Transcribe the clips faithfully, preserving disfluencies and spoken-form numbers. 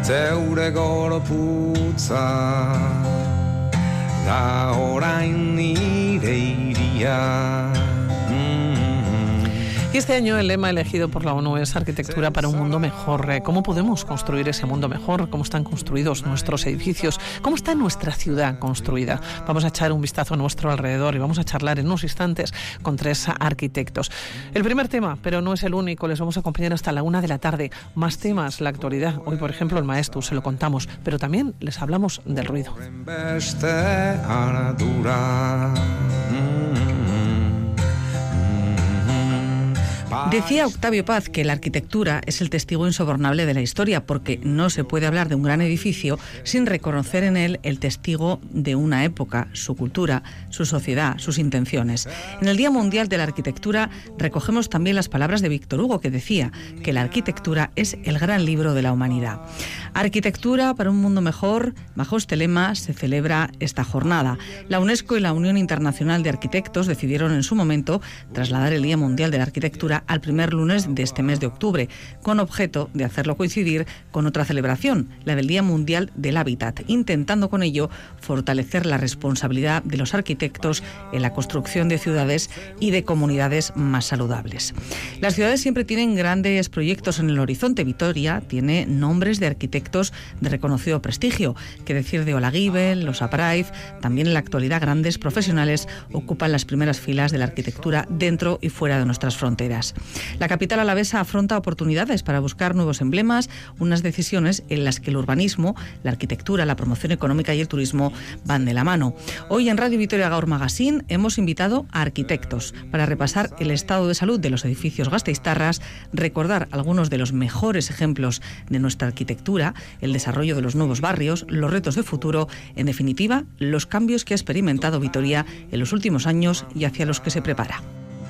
zeure gorputza da orain nire iria. Y este año el lema elegido por la ONU es Arquitectura para un mundo mejor. ¿Cómo podemos construir ese mundo mejor? ¿Cómo están construidos nuestros edificios? ¿Cómo está nuestra ciudad construida? Vamos a echar un vistazo a nuestro alrededor y vamos a charlar en unos instantes con tres arquitectos. El primer tema, pero no es el único, les vamos a acompañar hasta la una de la tarde. Más temas, la actualidad. Hoy, por ejemplo, el Maestro, se lo contamos, pero también les hablamos del ruido. Decía Octavio Paz que la arquitectura es el testigo insobornable de la historia, porque no se puede hablar de un gran edificio sin reconocer en él el testigo de una época, su cultura, su sociedad, sus intenciones. En el Día Mundial de la Arquitectura recogemos también las palabras de Víctor Hugo, que decía que la arquitectura es el gran libro de la humanidad. Arquitectura para un mundo mejor, bajo este lema se celebra esta jornada. La UNESCO y la Unión Internacional de Arquitectos decidieron en su momento trasladar el Día Mundial de la Arquitectura al primer lunes de este mes de octubre, con objeto de hacerlo coincidir con otra celebración, la del Día Mundial del Hábitat, intentando con ello fortalecer la responsabilidad de los arquitectos en la construcción de ciudades y de comunidades más saludables. Las ciudades siempre tienen grandes proyectos en el horizonte. Vitoria tiene nombres de arquitectos de reconocido prestigio, que decir de Olaguibel, Los Apraiz. También en la actualidad grandes profesionales ocupan las primeras filas de la arquitectura dentro y fuera de nuestras fronteras. La capital alavesa afronta oportunidades para buscar nuevos emblemas, unas decisiones en las que el urbanismo, la arquitectura, la promoción económica y el turismo van de la mano. Hoy en Radio Vitoria Gaur Magazine hemos invitado a arquitectos para repasar el estado de salud de los edificios gasteiztarras, recordar algunos de los mejores ejemplos de nuestra arquitectura, el desarrollo de los nuevos barrios, los retos de futuro, en definitiva, los cambios que ha experimentado Vitoria en los últimos años y hacia los que se prepara.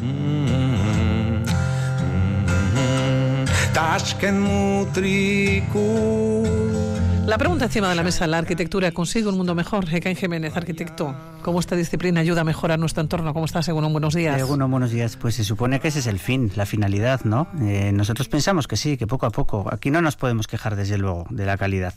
La pregunta encima de la mesa: ¿la arquitectura consigue un mundo mejor? Ekain Jiménez, arquitecto, ¿cómo esta disciplina ayuda a mejorar nuestro entorno? ¿Cómo estás, Egunon? Buenos días. Egunon, buenos días. Pues se supone que ese es el fin, la finalidad, ¿no? Eh, nosotros pensamos que sí, que poco a poco. Aquí no nos podemos quejar, desde luego, de la calidad.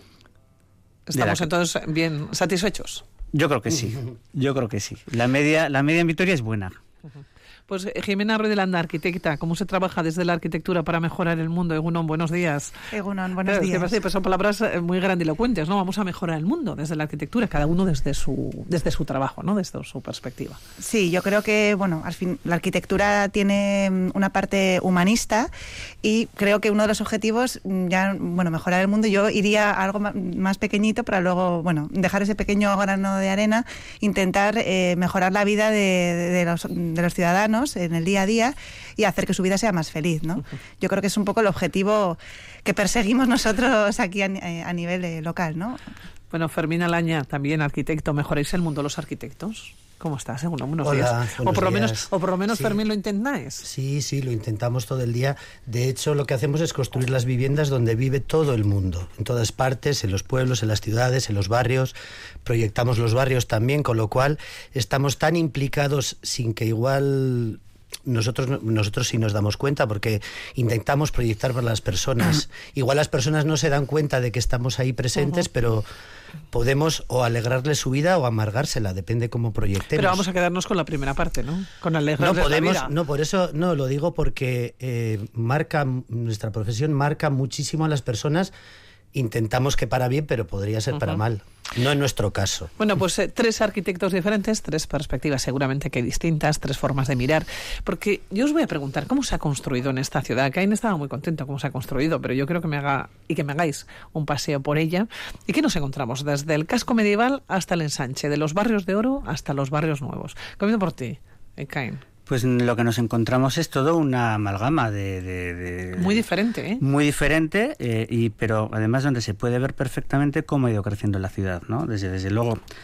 ¿Estamos la... entonces bien satisfechos? Yo creo que sí, yo creo que sí. La media, la media en Vitoria es buena. Uh-huh. Pues Jimena Ruiz de Landa, arquitecta, ¿cómo se trabaja desde la arquitectura para mejorar el mundo? Egunon, buenos días. Egunon, buenos Pero, días. Parece, pues son palabras muy grandilocuentes, ¿no? Vamos a mejorar el mundo desde la arquitectura, cada uno desde su desde su trabajo, ¿no? Desde su perspectiva. Sí, yo creo que, bueno, al fin, la arquitectura tiene una parte humanista y creo que uno de los objetivos, ya, bueno, mejorar el mundo, yo iría a algo más pequeñito para luego, bueno, dejar ese pequeño grano de arena, intentar eh, mejorar la vida de, de, de, los, de los ciudadanos en el día a día y hacer que su vida sea más feliz, ¿no? Yo creo que es un poco el objetivo que perseguimos nosotros aquí a, a nivel eh, local, ¿no? Bueno, Fermín Alaña, también arquitecto. ¿Mejoráis el mundo los arquitectos? ¿Cómo estás? Bueno, buenos Hola, días. buenos o por lo días. menos, o por lo menos sí. Fermín, ¿lo intentáis? Sí, sí, lo intentamos todo el día. De hecho, lo que hacemos es construir las viviendas donde vive todo el mundo, en todas partes, en los pueblos, en las ciudades, en los barrios. Proyectamos los barrios también, con lo cual estamos tan implicados sin que igual... Nosotros, nosotros sí nos damos cuenta, porque intentamos proyectar para las personas. Igual las personas no se dan cuenta de que estamos ahí presentes, uh-huh. pero podemos o alegrarle su vida o amargársela, depende cómo proyectemos. Pero vamos a quedarnos con la primera parte, ¿no? Con alegrarles no podemos, la vida. No, por eso no lo digo, porque eh, marca nuestra profesión marca muchísimo a las personas. Intentamos que para bien, pero podría ser uh-huh. para mal. No en nuestro caso. Bueno, pues eh, tres arquitectos diferentes, tres perspectivas seguramente que distintas, tres formas de mirar. Porque yo os voy a preguntar, ¿cómo se ha construido en esta ciudad? Ekain estaba muy contento cómo se ha construido, pero yo creo que me haga y que me hagáis un paseo por ella. ¿Y qué nos encontramos? Desde el casco medieval hasta el ensanche, de los barrios de oro hasta los barrios nuevos. Comienzo por ti, Ekain. Pues lo que nos encontramos es todo una amalgama de... de, de muy diferente, ¿eh? Muy diferente, eh, y pero además donde se puede ver perfectamente cómo ha ido creciendo la ciudad, ¿no? Desde, desde luego,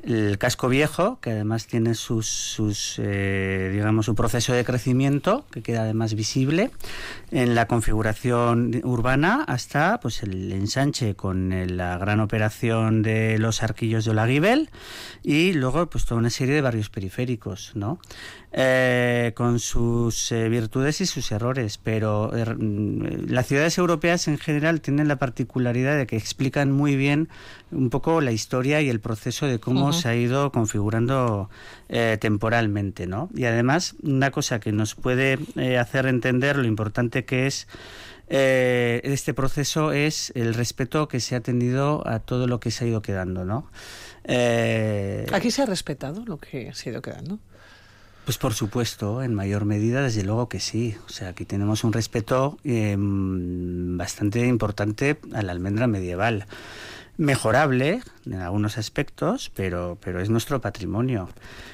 El casco viejo, que además tiene sus, sus eh, digamos, su proceso de crecimiento, que queda además visible en la configuración urbana, hasta pues el ensanche con el, la gran operación de los arquillos de Olaguibel, y luego pues toda una serie de barrios periféricos, ¿no? Eh, con sus eh, virtudes y sus errores, pero eh, las ciudades europeas en general tienen la particularidad de que explican muy bien un poco la historia y el proceso de cómo uh-huh. se ha ido configurando eh, temporalmente, ¿no? Y además, una cosa que nos puede eh, hacer entender lo importante que es eh, este proceso es el respeto que se ha tenido a todo lo que se ha ido quedando, ¿no? Eh, ¿Aquí se ha respetado lo que se ha ido quedando? Pues por supuesto, en mayor medida, desde luego que sí. O sea, aquí tenemos un respeto eh, bastante importante a la almendra medieval. Mejorable en algunos aspectos, pero, pero es nuestro patrimonio.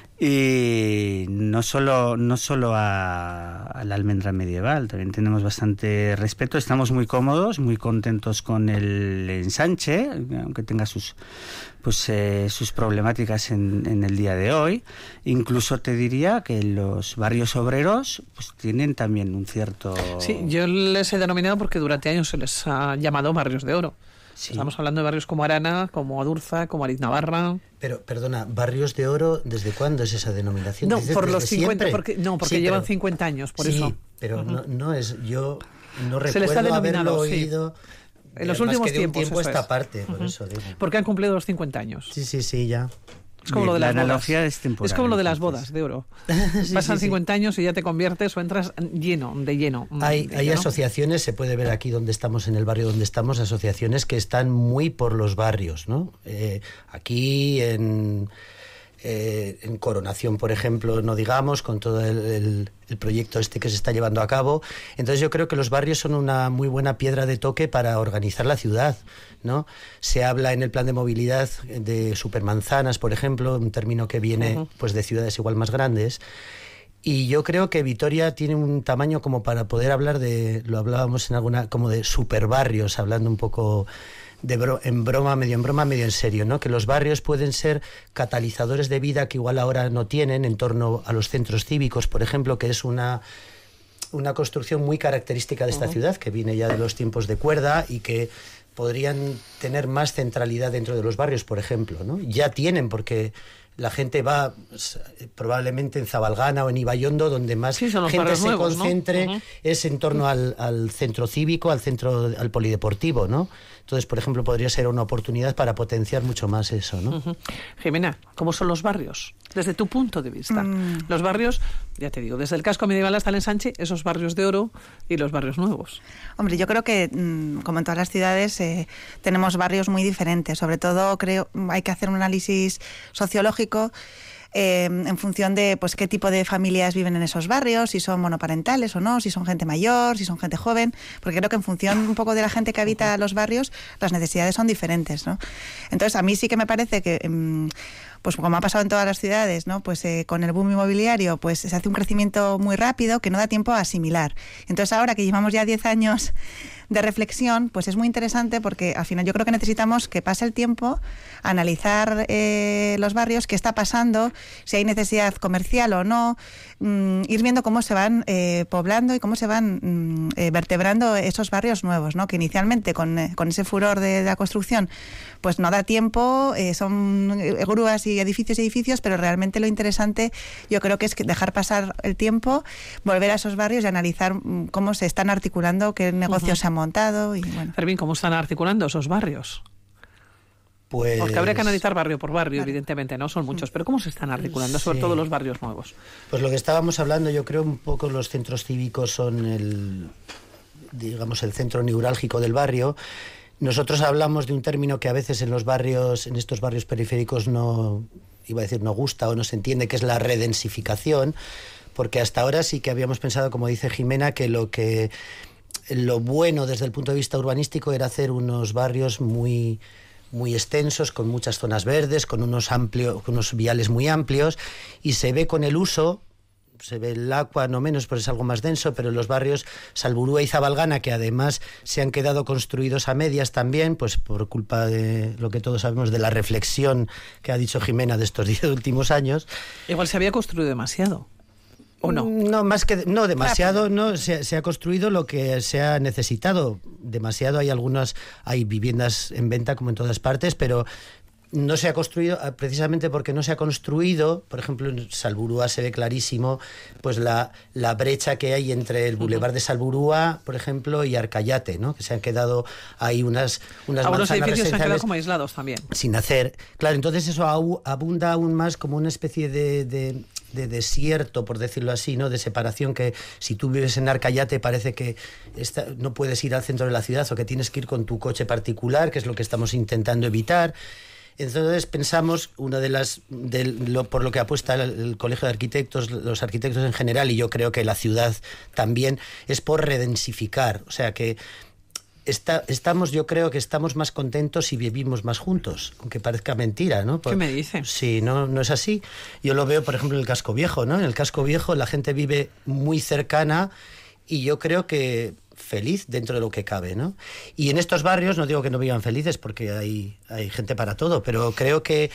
Y no solo, no solo a, a la almendra medieval, también tenemos bastante respeto. Estamos muy cómodos, muy contentos con el ensanche, aunque tenga sus pues eh, sus problemáticas en, en el día de hoy. Incluso te diría que los barrios obreros pues tienen también un cierto... Sí, yo les he denominado porque durante años se les ha llamado barrios de oro. Sí. Estamos hablando de barrios como Arana, como Adurza, como Ariz-Navarra. Pero, perdona, ¿barrios de oro desde cuándo es esa denominación? No, por los cincuenta, porque, no, porque sí, llevan pero, cincuenta años, por sí, eso. Sí, pero uh-huh. no, no es, yo no se recuerdo haberlo oído... Sí. En los últimos que de un tiempos, tiempo esta es. parte, por uh-huh. eso digo. Porque han cumplido los cincuenta años. Sí, sí, sí, ya. Es como lo de las la bodas. Es, es como lo de las bodas de oro. sí, Pasan sí, cincuenta sí. años y ya te conviertes o entras lleno, de lleno. Hay, de hay lleno. asociaciones, se puede ver aquí donde estamos, en el barrio donde estamos, asociaciones que están muy por los barrios, ¿no? Eh, aquí en... Eh, en Coronación, por ejemplo, no digamos, con todo el, el, el proyecto este que se está llevando a cabo. Entonces yo creo que los barrios son una muy buena piedra de toque para organizar la ciudad, ¿no? Se habla en el plan de movilidad de supermanzanas, por ejemplo, un término que viene uh-huh. pues de ciudades igual más grandes. Y yo creo que Vitoria tiene un tamaño como para poder hablar de, lo hablábamos en alguna, como de superbarrios, hablando un poco... De bro, en broma, medio en broma, medio en serio, ¿no? Que los barrios pueden ser catalizadores de vida que igual ahora no tienen en torno a los centros cívicos, por ejemplo, que es una, una construcción muy característica de esta uh-huh. ciudad, que viene ya de los tiempos de Cuerda y que podrían tener más centralidad dentro de los barrios, por ejemplo, ¿no? Ya tienen, porque la gente va probablemente en Zabalgana o en Ibaiondo, donde más sí, gente se nuevos, concentre, ¿no? Uh-huh. es en torno al, al centro cívico, al centro, al polideportivo, ¿no? Entonces, por ejemplo, podría ser una oportunidad para potenciar mucho más eso, ¿no? Uh-huh. Jimena, ¿cómo son los barrios? Desde tu punto de vista. Mm. Los barrios, ya te digo, desde el casco medieval hasta el ensanche, esos barrios de oro y los barrios nuevos. Hombre, yo creo que, como en todas las ciudades, eh, tenemos barrios muy diferentes. Sobre todo, creo, hay que hacer un análisis sociológico Eh, en función de pues qué tipo de familias viven en esos barrios, si son monoparentales o no, si son gente mayor, si son gente joven, porque creo que en función un poco de la gente que habita los barrios, las necesidades son diferentes, ¿no? Entonces, a mí sí que me parece que... Eh, pues como ha pasado en todas las ciudades, ¿no? Pues eh, con el boom inmobiliario pues se hace un crecimiento muy rápido que no da tiempo a asimilar. Entonces ahora que llevamos ya diez años de reflexión, pues es muy interesante porque al final yo creo que necesitamos que pase el tiempo, analizar eh, los barrios, qué está pasando, si hay necesidad comercial o no, mmm, ir viendo cómo se van eh, poblando y cómo se van mmm, eh, vertebrando esos barrios nuevos, ¿no? Que inicialmente con, eh, con ese furor de, de la construcción pues no da tiempo, eh, son grúas y edificios y edificios, pero realmente lo interesante yo creo que es que dejar pasar el tiempo, volver a esos barrios y analizar cómo se están articulando, qué negocios uh-huh. se han montado. Y bueno. Fermín, ¿cómo están articulando esos barrios? Pues... Porque habría que analizar barrio por barrio, claro. Evidentemente, no son muchos, pero ¿cómo se están articulando, sobre sí. todo los barrios nuevos? Pues lo que estábamos hablando, yo creo un poco los centros cívicos son el, digamos, el centro neurálgico del barrio. Nosotros hablamos de un término que a veces en los barrios, en estos barrios periféricos no, iba a decir no gusta o no se entiende, que es la redensificación, porque hasta ahora sí que habíamos pensado, como dice Jimena, que lo que lo bueno desde el punto de vista urbanístico era hacer unos barrios muy muy extensos, con muchas zonas verdes, con unos amplios, con unos viales muy amplios, y se ve con el uso se ve el agua no menos, pues es algo más denso, pero los barrios Salburua y Zabalgana, que además se han quedado construidos a medias también, pues por culpa de lo que todos sabemos de la reflexión que ha dicho Jimena de estos diez últimos años. Igual se había construido demasiado. ¿O no? No, más que no demasiado, no se, se ha construido lo que se ha necesitado. Demasiado, hay algunas, hay viviendas en venta como en todas partes, pero no se ha construido precisamente porque no se ha construido. Por ejemplo, en Salburua se ve clarísimo pues la, la brecha que hay entre el Boulevard de Salburua, por ejemplo, y Arcayate, ¿no? Que se han quedado ahí unas unas Algunos manzanas edificios se han quedado residenciales como aislados también. sin hacer. Claro, entonces eso au- abunda aún más como una especie de, de de desierto, por decirlo así, ¿no? De separación, que si tú vives en Arcayate parece que esta, no puedes ir al centro de la ciudad o que tienes que ir con tu coche particular, que es lo que estamos intentando evitar. Entonces pensamos, una de las de lo, por lo que apuesta el, el Colegio de Arquitectos, los arquitectos en general, y yo creo que la ciudad también, es por redensificar, o sea que Está, estamos, yo creo que estamos más contentos si vivimos más juntos, aunque parezca mentira, ¿no? Por, ¿Qué me dice? Sí, no, no es así. Yo lo veo, por ejemplo, en el Casco Viejo, ¿no? En el Casco Viejo la gente vive muy cercana y yo creo que feliz dentro de lo que cabe, ¿no? Y en estos barrios, no digo que no vivan felices porque hay, hay gente para todo, pero creo que,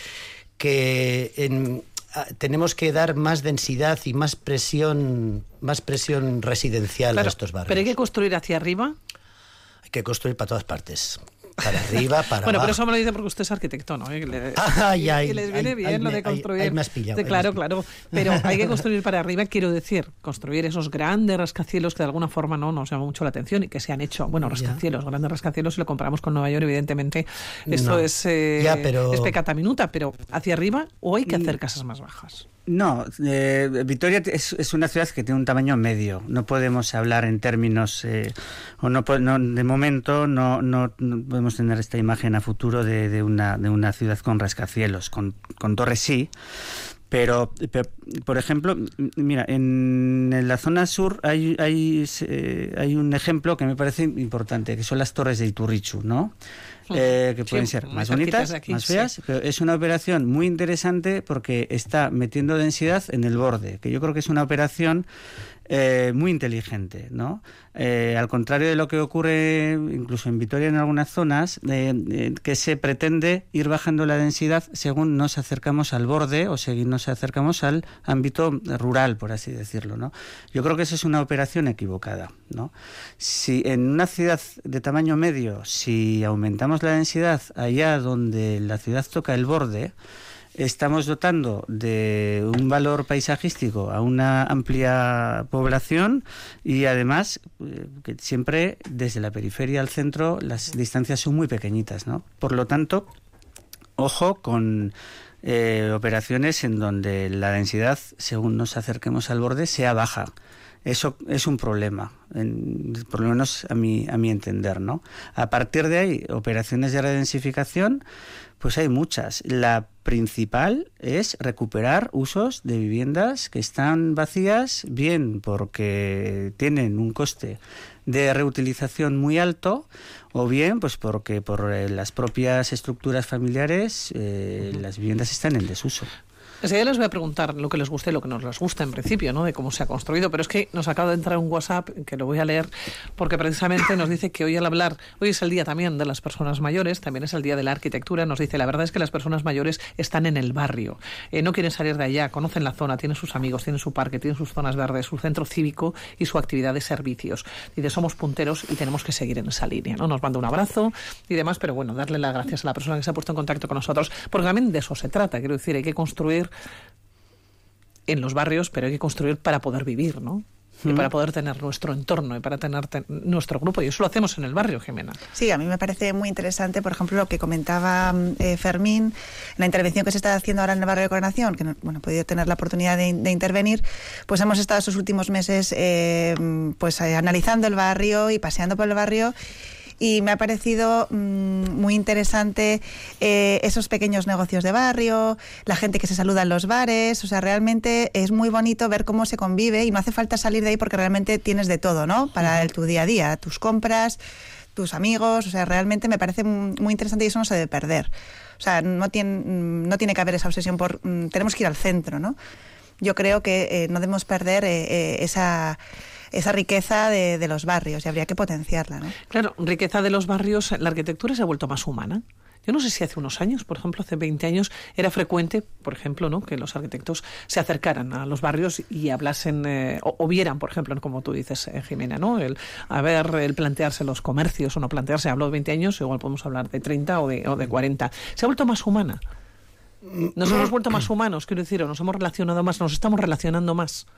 que en... tenemos que dar más densidad y más presión, más presión residencial Claro, a estos barrios. pero hay que construir hacia arriba. Hay que construir para todas partes. Para arriba, para Bueno, abajo. pero eso me lo dice porque usted es arquitecto, ¿no? Y le, Ay, ay, y les viene ay, bien ay, lo de ay, construir. ay, me has pillado, De- ay, claro, me has claro. Pero hay que construir para arriba, quiero decir, construir esos grandes rascacielos que de alguna forma no nos llama mucho la atención y que se han hecho. Bueno, rascacielos, ya. Grandes rascacielos, si lo comparamos con Nueva York, evidentemente, esto No. es, eh, Ya, pero... es pecata minuta, pero hacia arriba o hay que hacer casas más bajas. No, eh, Vitoria es, es una ciudad que tiene un tamaño medio. No podemos hablar en términos, eh, o no, no de momento no, no, no podemos tener esta imagen a futuro de, de, una, de una ciudad con rascacielos. Con, con torres sí, pero, pero, por ejemplo, mira, en, en la zona sur hay, hay, eh, hay un ejemplo que me parece importante, que son las torres de Iturrichu, ¿no? Eh, que pueden Sí, ser muy más cerquitas bonitas, de aquí, más feas, sí. pero es una operación muy interesante porque está metiendo densidad en el borde, que yo creo que es una operación eh, muy inteligente, ¿no? Eh, al contrario de lo que ocurre incluso en Vitoria en algunas zonas, eh, eh, que se pretende ir bajando la densidad según nos acercamos al borde o según nos acercamos al ámbito rural, por así decirlo, ¿no? Yo creo que esa es una operación equivocada, ¿no? Si en una ciudad de tamaño medio, si aumentamos la densidad allá donde la ciudad toca el borde, estamos dotando de un valor paisajístico a una amplia población y además eh, que siempre desde la periferia al centro las distancias son muy pequeñitas, ¿no? Por lo tanto, ojo con eh, operaciones en donde la densidad, según nos acerquemos al borde, sea baja. Eso es un problema, en, por lo menos a mi, a mi entender, ¿no? A partir de ahí, operaciones de redensificación, pues hay muchas. La principal es recuperar usos de viviendas que están vacías, bien porque tienen un coste de reutilización muy alto, o bien pues porque por eh, las propias estructuras familiares eh, las viviendas están en desuso. Enseguida les voy a preguntar lo que les guste y lo que nos les gusta en principio, ¿no? De cómo se ha construido, pero es que nos acaba de entrar un WhatsApp que lo voy a leer porque precisamente nos dice que hoy al hablar, hoy es el día también de las personas mayores, también es el día de la arquitectura, nos dice, la verdad es que las personas mayores están en el barrio, eh, no quieren salir de allá, conocen la zona, tienen sus amigos, tienen su parque, tienen sus zonas verdes, su centro cívico y su actividad de servicios. Dice, somos punteros y tenemos que seguir en esa línea, ¿no? Nos manda un abrazo y demás, pero bueno, darle las gracias a la persona que se ha puesto en contacto con nosotros, porque también de eso se trata, quiero decir, hay que construir en los barrios, pero hay que construir para poder vivir, ¿no? Y para poder tener nuestro entorno y para tener ten, nuestro grupo. Y eso lo hacemos en el barrio, Jimena. Sí, a mí me parece muy interesante, por ejemplo, lo que comentaba eh, Fermín, la intervención que se está haciendo ahora en el barrio de Coronación, que no, bueno, he podido tener la oportunidad de, de intervenir, pues hemos estado estos últimos meses eh, pues eh, analizando el barrio y paseando por el barrio. Y me ha parecido mmm, muy interesante eh, esos pequeños negocios de barrio, la gente que se saluda en los bares, o sea, realmente es muy bonito ver cómo se convive y no hace falta salir de ahí porque realmente tienes de todo, ¿no? Para el, tu día a día, tus compras, tus amigos, o sea, realmente me parece muy interesante y eso no se debe perder. O sea, no tiene, no tiene que haber esa obsesión por, mmm, tenemos que ir al centro, ¿no? yo creo que eh, no debemos perder eh, eh, esa... esa riqueza de, de los barrios y habría que potenciarla, ¿no? Claro, riqueza de los barrios, la arquitectura se ha vuelto más humana. Yo no sé si hace unos años, por ejemplo, hace veinte años, era frecuente, por ejemplo, ¿no?, que los arquitectos se acercaran a los barrios y hablasen, eh, o, o vieran, por ejemplo, como tú dices, eh, Jimena, ¿no?, el, a ver, el plantearse los comercios o no plantearse. Hablo de veinte años, igual podemos hablar de treinta o de, o de cuarenta. ¿Se ha vuelto más humana? ¿Nos hemos vuelto más humanos, quiero decir, o nos hemos relacionado más, nos estamos relacionando más?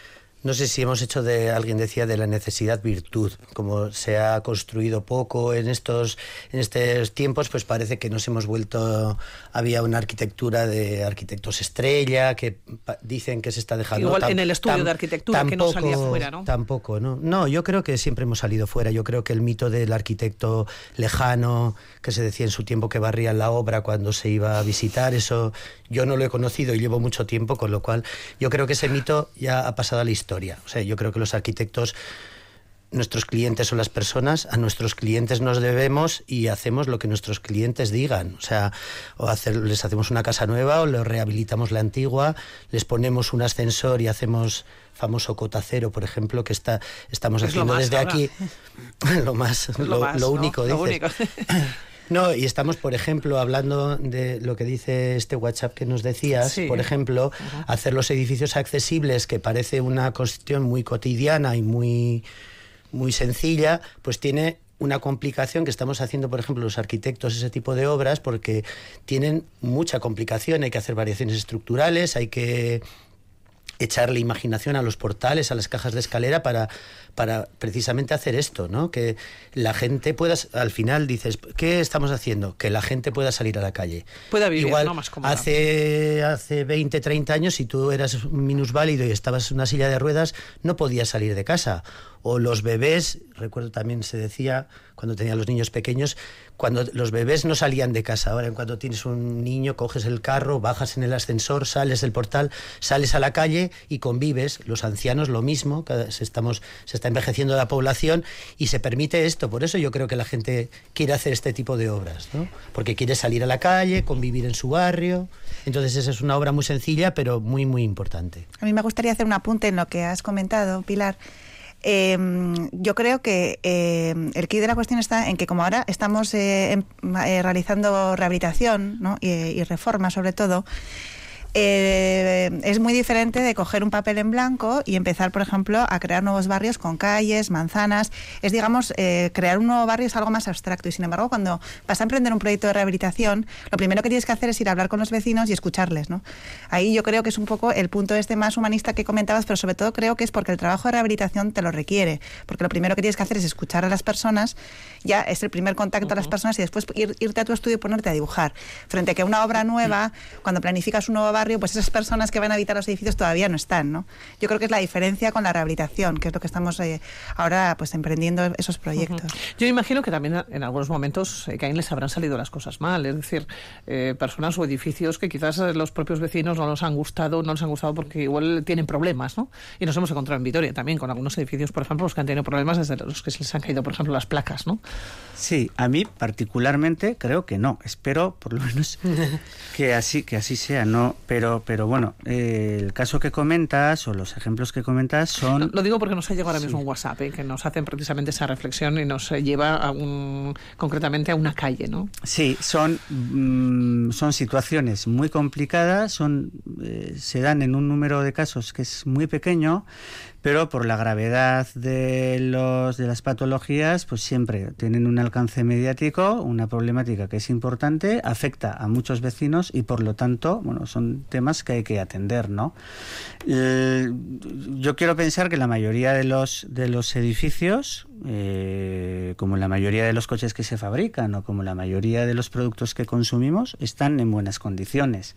No sé si hemos hecho de, alguien decía, de la necesidad virtud. Como se ha construido poco en estos, en estos tiempos, pues parece que nos hemos vuelto... Había una arquitectura de arquitectos estrella, que pa, dicen que se está dejando... Igual tam, en el estudio tam, de arquitectura, tampoco, que no salía fuera, ¿no? Tampoco, ¿no? No, yo creo que siempre hemos salido fuera. Yo creo que el mito del arquitecto lejano, que se decía en su tiempo que barría la obra cuando se iba a visitar, eso yo no lo he conocido y llevo mucho tiempo, con lo cual yo creo que ese mito ya ha pasado a la historia. O sea, yo creo que los arquitectos, nuestros clientes son las personas, a nuestros clientes nos debemos y hacemos lo que nuestros clientes digan. O sea, o hacer, les hacemos una casa nueva o les rehabilitamos la antigua, les ponemos un ascensor y hacemos famoso cota cero, por ejemplo, que está estamos es haciendo desde ahora. Aquí lo más, lo, lo, más, lo único, ¿no? Dices. Lo único. No, y estamos, por ejemplo, hablando de lo que dice este WhatsApp que nos decías, sí. Por ejemplo, uh-huh. hacer los edificios accesibles, que parece una cuestión muy cotidiana y muy, muy sencilla, pues tiene una complicación que estamos haciendo, por ejemplo, los arquitectos, ese tipo de obras, porque tienen mucha complicación, hay que hacer variaciones estructurales, hay que echarle imaginación a los portales, a las cajas de escalera para, para precisamente hacer esto, ¿no? Que la gente pueda, al final dices, ¿qué estamos haciendo? Que la gente pueda salir a la calle. Pueda vivir, igual, no más cómoda. Hace, hace veinte, treinta años, si tú eras minusválido y estabas en una silla de ruedas, no podías salir de casa. O los bebés, recuerdo también se decía, cuando tenía los niños pequeños, cuando los bebés no salían de casa. Ahora, cuando tienes un niño, coges el carro, bajas en el ascensor, sales del portal, sales a la calle y convives. Los ancianos lo mismo, se, estamos, se está envejeciendo la población y se permite esto. Por eso yo creo que la gente quiere hacer este tipo de obras, ¿no? Porque quiere salir a la calle, convivir en su barrio. Entonces esa es una obra muy sencilla, pero muy, muy importante. A mí me gustaría hacer un apunte en lo que has comentado, Pilar. Eh, yo creo que eh, el quid de la cuestión está en que como ahora estamos eh, en, eh, realizando rehabilitación, ¿no? y, y reforma sobre todo, eh, es muy diferente de coger un papel en blanco y empezar, por ejemplo, a crear nuevos barrios con calles, manzanas. Es, digamos, eh, crear un nuevo barrio es algo más abstracto y, sin embargo, cuando vas a emprender un proyecto de rehabilitación, lo primero que tienes que hacer es ir a hablar con los vecinos y escucharles, ¿no? Ahí yo creo que es un poco el punto este más humanista que comentabas, pero sobre todo creo que es porque el trabajo de rehabilitación te lo requiere, porque lo primero que tienes que hacer es escuchar a las personas, ya es el primer contacto uh-huh. a las personas y después ir, irte a tu estudio y ponerte a dibujar. Frente a que una obra nueva, uh-huh. cuando planificas un nuevo barrio, pues esas personas que van a habitar los edificios todavía no están, ¿no? Yo creo que es la diferencia con la rehabilitación, que es lo que estamos eh, ahora pues emprendiendo esos proyectos. Uh-huh. Yo imagino que también en algunos momentos eh, que a les habrán salido las cosas mal, es decir, eh, personas o edificios que quizás los propios vecinos no les han gustado, no les han gustado porque igual tienen problemas, ¿no? Y nos hemos encontrado en Vitoria también con algunos edificios, por ejemplo, los que han tenido problemas desde los que se les han caído, por ejemplo, las placas, ¿no? Sí, a mí particularmente creo que no. Espero, por lo menos, que así que así sea, no. Pero, pero bueno, eh, el caso que comentas o los ejemplos que comentas son. Lo, lo digo porque nos ha llegado ahora sí. mismo un WhatsApp eh, que nos hacen precisamente esa reflexión y nos eh, lleva a un, concretamente a una calle, ¿no? Sí, son mmm, son situaciones muy complicadas, son eh, se dan en un número de casos que es muy pequeño. Pero por la gravedad de los de las patologías, pues siempre tienen un alcance mediático, una problemática que es importante, afecta a muchos vecinos y por lo tanto, bueno, son temas que hay que atender, ¿no? Eh, yo quiero pensar que la mayoría de los de los edificios, eh, como la mayoría de los coches que se fabrican o como la mayoría de los productos que consumimos, están en buenas condiciones.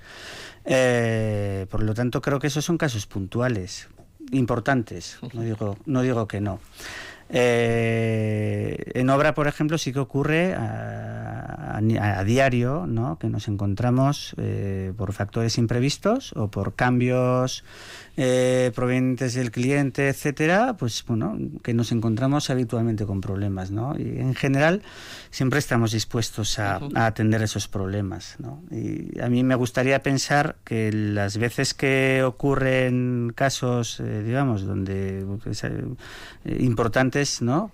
Eh, por lo tanto, creo que esos son casos puntuales. Importantes, no digo, no digo que no. Eh, en obra, por ejemplo, sí que ocurre a, a, a diario, ¿no? Que nos encontramos eh, por factores imprevistos o por cambios eh, provenientes del cliente, etcétera, pues bueno, que nos encontramos habitualmente con problemas, ¿no? Y en general siempre estamos dispuestos a, a atender esos problemas, ¿no? Y a mí me gustaría pensar que las veces que ocurren casos, eh, digamos, donde pues, eh, importantes, ¿no?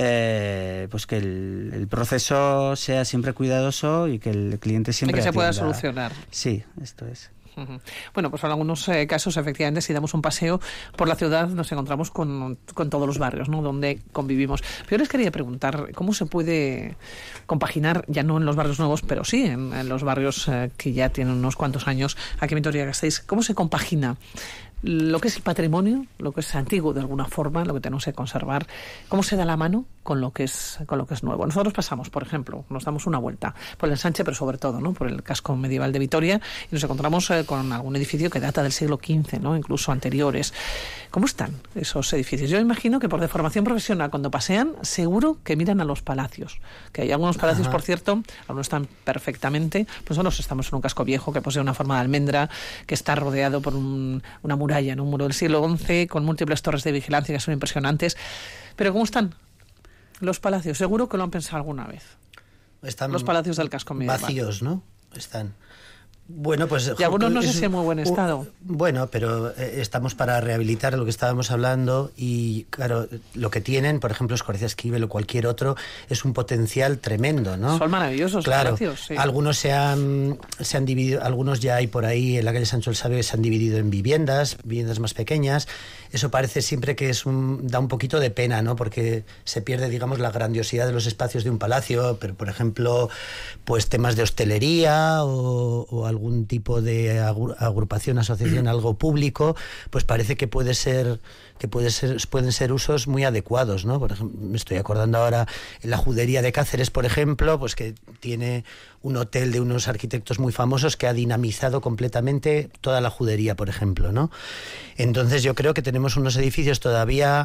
Eh, pues que el, el proceso sea siempre cuidadoso y que el cliente siempre y que se pueda atienda. solucionar. Sí, esto es. Bueno, pues en algunos eh, casos, efectivamente, si damos un paseo por la ciudad, nos encontramos con, con todos los barrios, ¿no?, donde convivimos. Pero yo les quería preguntar, ¿cómo se puede compaginar, ya no en los barrios nuevos, pero sí en, en los barrios eh, que ya tienen unos cuantos años aquí en Vitoria-Gasteiz, cómo se compagina lo que es el patrimonio, lo que es antiguo de alguna forma, lo que tenemos que conservar, cómo se da la mano con lo que es con lo que es nuevo? Nosotros pasamos, por ejemplo, nos damos una vuelta por el ensanche, pero sobre todo, ¿no?, por el casco medieval de Vitoria, y nos encontramos eh, con algún edificio que data del siglo quince, ¿no?, incluso anteriores. ¿Cómo están esos edificios? Yo imagino que por deformación profesional, cuando pasean, seguro que miran a los palacios, que hay algunos palacios, Ajá. por cierto, algunos están perfectamente, pues nosotros estamos en un casco viejo que posee una forma de almendra, que está rodeado por un, una muralla, en un muro del siglo once, con múltiples torres de vigilancia que son impresionantes. Pero ¿cómo están los palacios? Seguro que lo han pensado alguna vez. Están los palacios del casco medieval. Vacíos, ¿no? Están... Bueno, pues... Y algunos no sé si en muy buen estado. Bueno, pero eh, estamos para rehabilitar lo que estábamos hablando y, claro, lo que tienen, por ejemplo, Escoriaza Esquivel o cualquier otro, es un potencial tremendo, ¿no? Son maravillosos, claro, palacios, sí. Algunos se han, se han dividido, algunos ya hay por ahí en la calle Sancho el Sabio que se han dividido en viviendas, viviendas más pequeñas. Eso parece siempre que es un, da un poquito de pena, ¿no? Porque se pierde, digamos, la grandiosidad de los espacios de un palacio, pero, por ejemplo, pues temas de hostelería o, o algo algún tipo de agrupación, asociación, algo público, pues parece que puede ser que puede ser pueden ser usos muy adecuados, ¿no? Por ejemplo, me estoy acordando ahora en la Judería de Cáceres, por ejemplo, pues que tiene un hotel de unos arquitectos muy famosos que ha dinamizado completamente toda la judería, por ejemplo, ¿no? Entonces yo creo que tenemos unos edificios todavía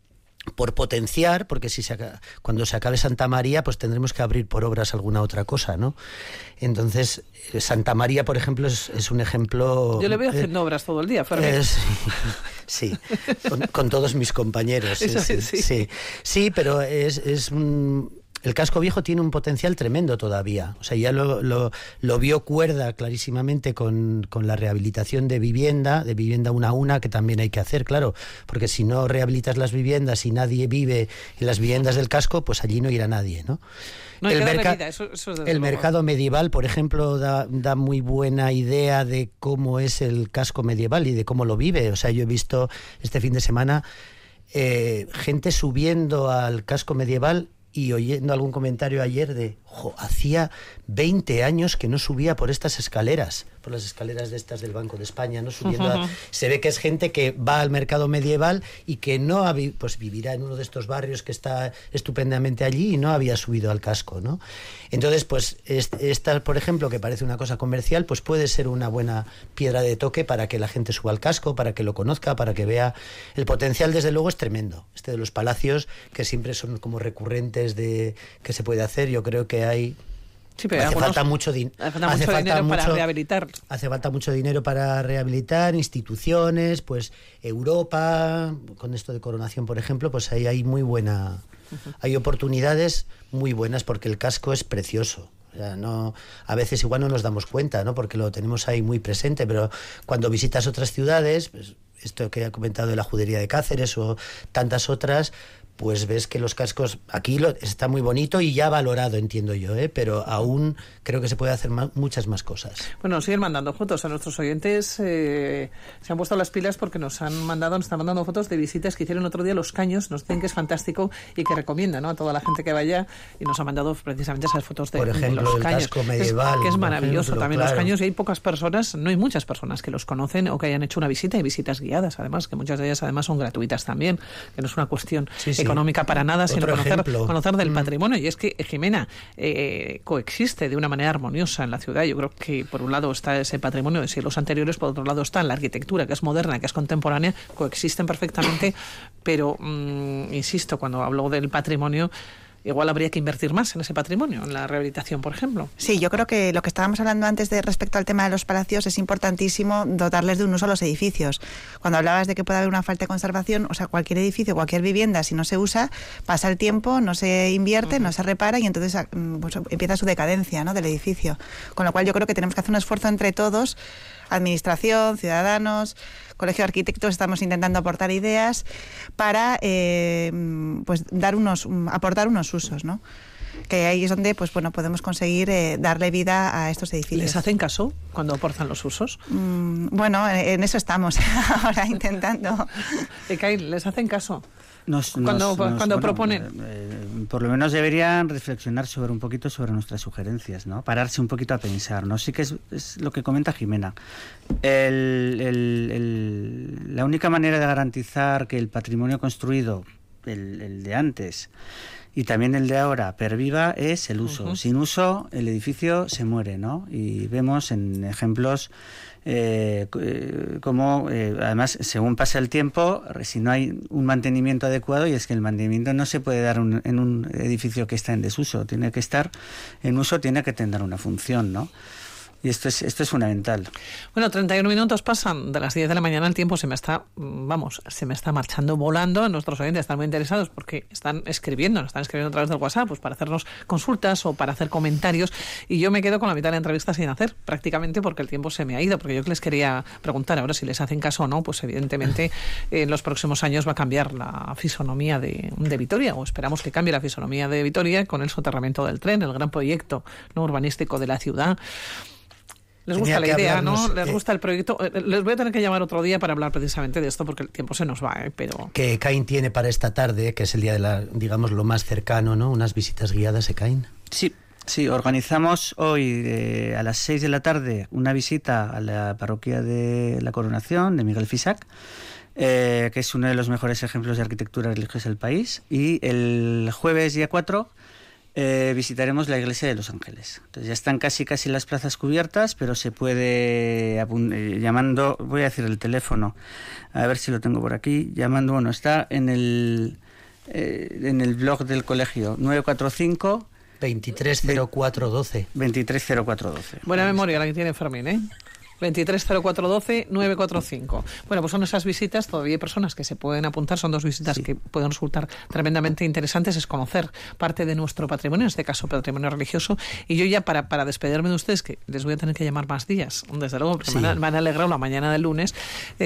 por potenciar, porque si se acaba, cuando se acabe Santa María, pues tendremos que abrir por obras alguna otra cosa, ¿no? Entonces, Santa María, por ejemplo, es, es un ejemplo... Yo le veo haciendo eh, obras todo el día, Fermín. Eh, sí, sí con, con todos mis compañeros. Eso sí, sí. sí, sí, pero es, es un... El casco viejo tiene un potencial tremendo todavía. O sea, ya lo, lo, lo vio Cuerda clarísimamente con, con la rehabilitación de vivienda, de vivienda una a una, que también hay que hacer, claro, porque si no rehabilitas las viviendas y nadie vive en las viviendas del casco, pues allí no irá nadie, ¿no? No, el merca- vida, eso, eso el mercado medieval, por ejemplo, da, da muy buena idea de cómo es el casco medieval y de cómo lo vive. O sea, yo he visto este fin de semana eh, gente subiendo al casco medieval y oyendo algún comentario ayer de, jo, hacía veinte años que no subía por estas escaleras, por las escaleras de estas del Banco de España, no subiendo. Uh-huh. A, se ve que es gente que va al mercado medieval y que no ha, pues vivirá en uno de estos barrios que está estupendamente allí y no había subido al casco, ¿no? Entonces, pues esta, por ejemplo, que parece una cosa comercial, pues puede ser una buena piedra de toque para que la gente suba al casco, para que lo conozca, para que vea. El potencial, desde luego, es tremendo. Este de los palacios, que siempre son como recurrentes de que se puede hacer, yo creo que hay... Sí, pero hace falta mucho, din- hace falta hace mucho falta dinero mucho, para rehabilitar. Hace falta mucho dinero para rehabilitar instituciones, pues Europa, con esto de coronación, por ejemplo, pues ahí hay muy buena, uh-huh. hay oportunidades muy buenas porque el casco es precioso. O sea, no, a veces igual no nos damos cuenta, ¿no? Porque lo tenemos ahí muy presente, pero cuando visitas otras ciudades, pues esto que he comentado de la Judería de Cáceres o tantas otras, pues ves que los cascos aquí lo, está muy bonito y ya valorado, entiendo yo, ¿eh? Pero aún creo que se puede hacer más, muchas más cosas. Bueno, siguen mandando fotos a nuestros oyentes, eh, se han puesto las pilas porque nos han mandado, nos están mandando fotos de visitas que hicieron otro día Los Caños, nos dicen que es fantástico y que recomienda, ¿no?, a toda la gente que vaya, y nos han mandado precisamente esas fotos de, por ejemplo, de Los el Caños. casco medieval, es, que es maravilloso ejemplo, también, claro. Los Caños, y hay pocas personas, no hay muchas personas que los conocen o que hayan hecho una visita, y visitas guiadas, además, que muchas de ellas además son gratuitas también, que no es una cuestión sí, sí. económica para nada, sino conocer, conocer del mm. patrimonio. Y es que Jimena eh, coexiste de una manera armoniosa en la ciudad. Yo creo que por un lado está ese patrimonio de siglos anteriores, por otro lado está la arquitectura, que es moderna, que es contemporánea, coexisten perfectamente, pero, mmm, insisto, cuando hablo del patrimonio, igual habría que invertir más en ese patrimonio, en la rehabilitación, por ejemplo. Sí, yo creo que lo que estábamos hablando antes de respecto al tema de los palacios es importantísimo dotarles de un uso a los edificios. Cuando hablabas de que puede haber una falta de conservación, o sea, cualquier edificio, cualquier vivienda, si no se usa, pasa el tiempo, no se invierte, uh-huh. no se repara y entonces pues, empieza su decadencia, ¿no?, del edificio. Con lo cual yo creo que tenemos que hacer un esfuerzo entre todos, administración, ciudadanos, Colegio de Arquitectos, estamos intentando aportar ideas para eh, pues dar unos, aportar unos usos, ¿no? Que ahí es donde pues bueno podemos conseguir eh, darle vida a estos edificios. ¿Les hacen caso cuando aportan los usos? Mm, bueno, en, en eso estamos ahora intentando. Ekain, ¿les hacen caso? Nos, cuando nos, cuando nos, bueno, proponen. Eh, por lo menos deberían reflexionar sobre un poquito sobre nuestras sugerencias, ¿no? Pararse un poquito a pensar, ¿no? Sí que es, es lo que comenta Jimena. El, el, el, la única manera de garantizar que el patrimonio construido, el, el de antes y también el de ahora, perviva es el uso. Uh-huh. Sin uso, el edificio se muere, ¿no? Y vemos en ejemplos eh, como, eh, además, según pasa el tiempo, si no hay un mantenimiento adecuado, y es que el mantenimiento no se puede dar un, en un edificio que está en desuso, tiene que estar en uso, tiene que tener una función, ¿no? Y esto es esto es fundamental. Bueno, treinta y uno minutos pasan de las diez de la mañana, el tiempo se me está, vamos, se me está marchando volando. Nuestros oyentes están muy interesados porque están escribiendo, nos están escribiendo a través del WhatsApp, pues para hacernos consultas o para hacer comentarios. Y yo me quedo con la mitad de la entrevista sin hacer, prácticamente porque el tiempo se me ha ido. Porque yo que les quería preguntar ahora si les hacen caso o no, pues evidentemente en los próximos años va a cambiar la fisonomía de, de Vitoria, o esperamos que cambie la fisonomía de Vitoria con el soterramiento del tren, el gran proyecto no urbanístico de la ciudad. Les gusta la idea, ¿no? Les gusta el proyecto. Les voy a tener que llamar otro día para hablar precisamente de esto porque el tiempo se nos va, ¿eh? Pero... Que Ekain tiene para esta tarde, que es el día de la, digamos, lo más cercano, ¿no? Unas visitas guiadas, Ekain. Sí, sí, organizamos hoy eh, a las seis de la tarde una visita a la parroquia de la Coronación de Miguel Fisac, eh, que es uno de los mejores ejemplos de arquitectura religiosa del país, y el jueves día cuatro Eh, visitaremos la iglesia de Los Ángeles. Entonces ya están casi casi las plazas cubiertas, pero se puede eh, llamando, voy a decir el teléfono, a ver si lo tengo por aquí, llamando, bueno, está en el eh, en el blog del colegio, nueve cuatro cinco veintitrés cero cuatro doce. veintitrés cero cuatro doce. Buena memoria la que tiene Fermín, ¿eh? veintitrés cero cuatro doce nueve cuatro cinco. Bueno, pues son esas visitas, todavía hay personas que se pueden apuntar, son dos visitas sí. que pueden resultar tremendamente interesantes, es conocer parte de nuestro patrimonio, en este caso patrimonio religioso, y yo ya para, para despedirme de ustedes, que les voy a tener que llamar más días, desde luego, porque sí. me, han, me han alegrado la mañana del lunes,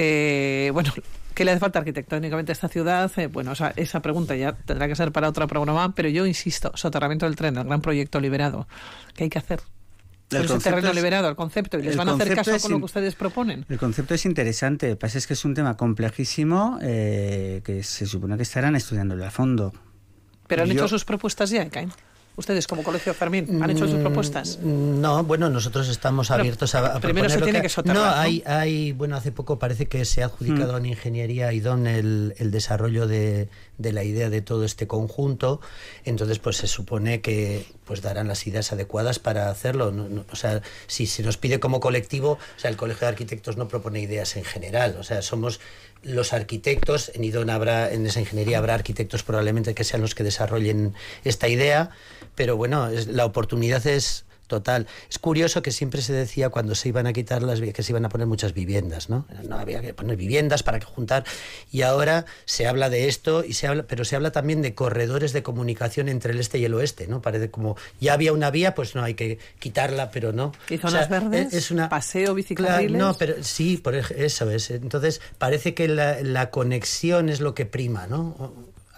eh, bueno... ¿Qué le hace falta arquitectónicamente a esta ciudad? Eh, bueno, esa, esa pregunta ya tendrá que ser para otro programa, pero yo insisto, soterramiento del tren, el gran proyecto liberado, ¿qué hay que hacer? El ese terreno es, liberado, el concepto, y les van a hacer caso con lo que ustedes proponen. El concepto es interesante, lo que pasa es que es un tema complejísimo eh, que se supone que estarán estudiándolo a fondo. ¿Pero han yo... hecho sus propuestas ya, Ekain? ¿Ustedes como Colegio Fermín han hecho sus propuestas? No, bueno, nosotros estamos Pero abiertos a, a primero se tiene que, que soterrar, no, ¿no? hay, hay, bueno, hace poco parece que se ha adjudicado mm. a una ingeniería idón el, el desarrollo de, de la idea de todo este conjunto, entonces pues se supone que pues darán las ideas adecuadas para hacerlo. No, no, o sea, si se nos pide como colectivo, o sea, el Colegio de Arquitectos no propone ideas en general, o sea, somos los arquitectos, en idón habrá, en esa ingeniería habrá arquitectos probablemente que sean los que desarrollen esta idea, pero bueno, es, la oportunidad es total. Es curioso que siempre se decía cuando se iban a quitar las que se iban a poner muchas viviendas, ¿no? No había que poner viviendas para que juntar, y ahora se habla de esto y se habla, pero se habla también de corredores de comunicación entre el este y el oeste, ¿no? Parece como ya había una vía, pues no hay que quitarla, pero no. ¿Y zonas o sea, verdes? Es una paseo, bicicletas. No, pero sí, por eso es. Entonces parece que la, la conexión es lo que prima, ¿no?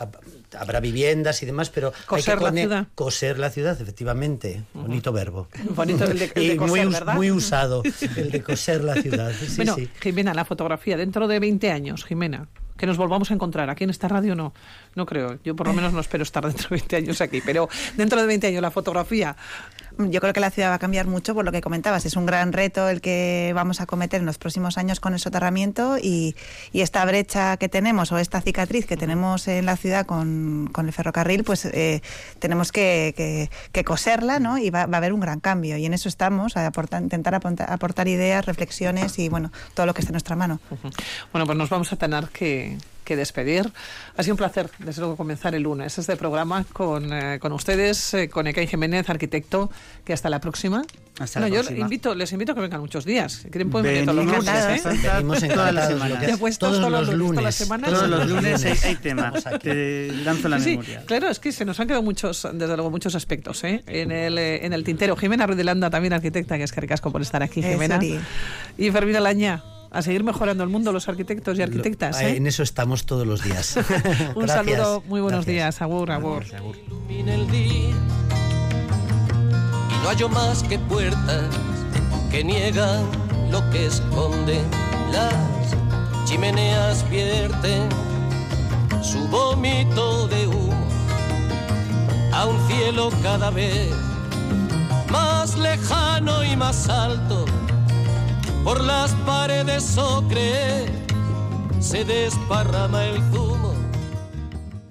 Habrá viviendas y demás, pero coser hay que la ciudad. Coser la ciudad, efectivamente. Uh-huh. Bonito verbo. Bonito el de, el de coser, muy, ¿verdad? Muy usado, el de coser la ciudad. Sí, bueno, sí. Jimena, la fotografía, dentro de veinte años, Jimena, que nos volvamos a encontrar aquí en esta radio, no, no creo. Yo por lo menos no espero estar dentro de veinte años aquí, pero dentro de veinte años la fotografía... Yo creo que la ciudad va a cambiar mucho por lo que comentabas. Es un gran reto el que vamos a cometer en los próximos años con el soterramiento, y, y esta brecha que tenemos, o esta cicatriz que tenemos en la ciudad con, con el ferrocarril, pues eh, tenemos que, que, que coserla, ¿no? Y va, va a haber un gran cambio. Y en eso estamos, a aportar, intentar aportar, aportar ideas, reflexiones y bueno, todo lo que esté en nuestra mano. Uh-huh. Bueno, pues nos vamos a tener que... que que despedir. Ha sido un placer, desde luego, comenzar el lunes este programa con, eh, con ustedes, eh, con Ekain Jiménez, arquitecto, que hasta la próxima. Hasta no, la yo próxima. invito, les invito a que vengan muchos días. Si quieren pueden venir todos los Venimos lunes, ¿eh? encantados. Venimos Todas las encantados, semanas. lo que- Ya puestos todos todos los los lunes, todas lunes. las semanas. Todos los lunes hay, hay Estamos tema. aquí. Te lanzo la Sí, sí, memoria. claro, es que se nos han quedado muchos, desde luego, muchos aspectos ¿eh? en, el, eh, en el tintero. Jimena Ruiz de Landa, también arquitecta, que es que ricasco por estar aquí, Eh, Jimena. sorry. Y Fermín Laña, a seguir mejorando el mundo, los arquitectos y arquitectas. Lo- ¿eh? En eso estamos todos los días. Un Gracias. saludo, muy buenos Gracias. días, agur, agur. Ilumina el día y no hallo más que puertas que niegan lo que esconden. Las chimeneas vierten su vómito de humo a un cielo cada vez más lejano y más alto. Por las paredes ocre se desparrama el zumo